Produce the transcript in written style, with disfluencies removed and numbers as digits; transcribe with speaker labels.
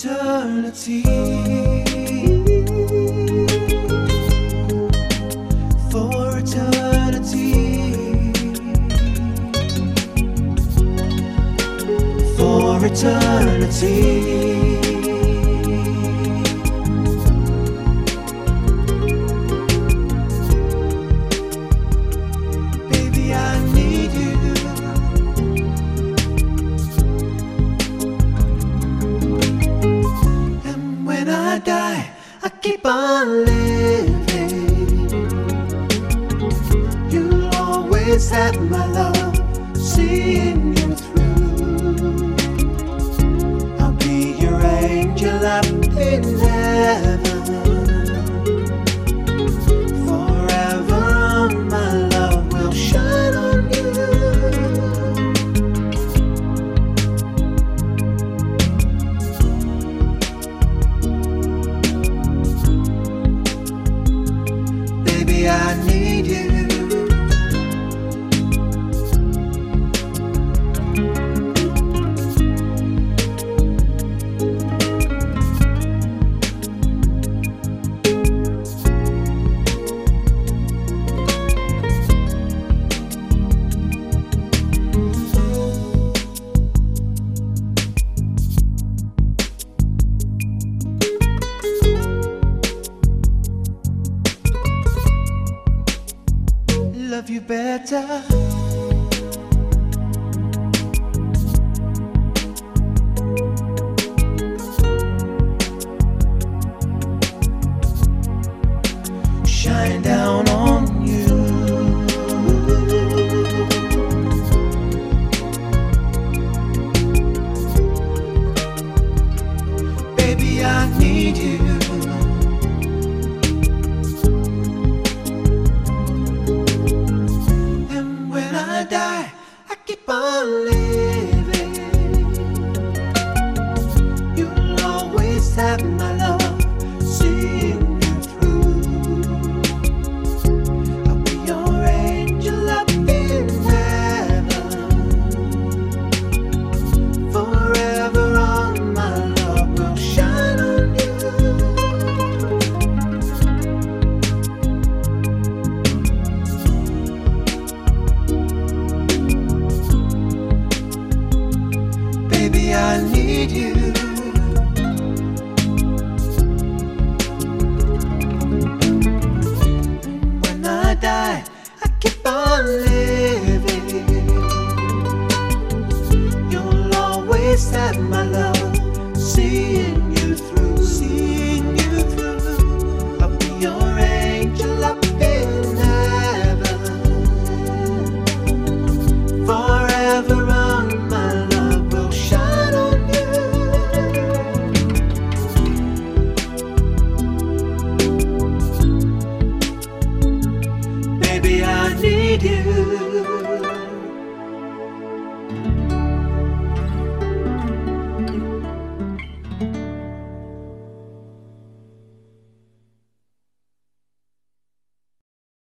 Speaker 1: eternity. For eternity. For eternity. Keep on living. You'll always have my love, seeing you through. I'll be your angel up in heaven. Forever my love will shine on you. I need you. Love you better. Shine down on you. Baby, I need you. I keep on living. You'll always have my love, seeing you through. I'll be your angel up in heaven. Forever on, my love will shine on you. Baby, I need you. When I die, I keep on living. You'll always have my love, seeing you through. Seeing you through. I'll be your angel up in heaven. Forever on, my love will shine on you. Baby, I need you.